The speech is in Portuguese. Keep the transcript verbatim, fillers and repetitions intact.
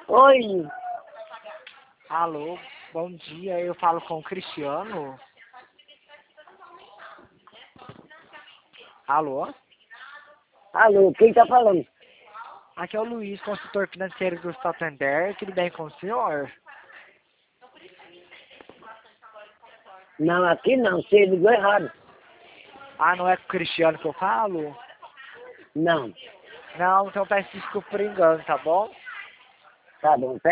Oi, Alô, bom dia, eu falo com o Cristiano. Alô, alô, quem tá falando? aqui é o Luiz, consultor financeiro do Santander, tudo bem com o senhor? Não, aqui não, você ligou errado. Ah, não é com o Cristiano que eu falo? Não, Não, então peço desculpa por engano, tá bom? tá bom,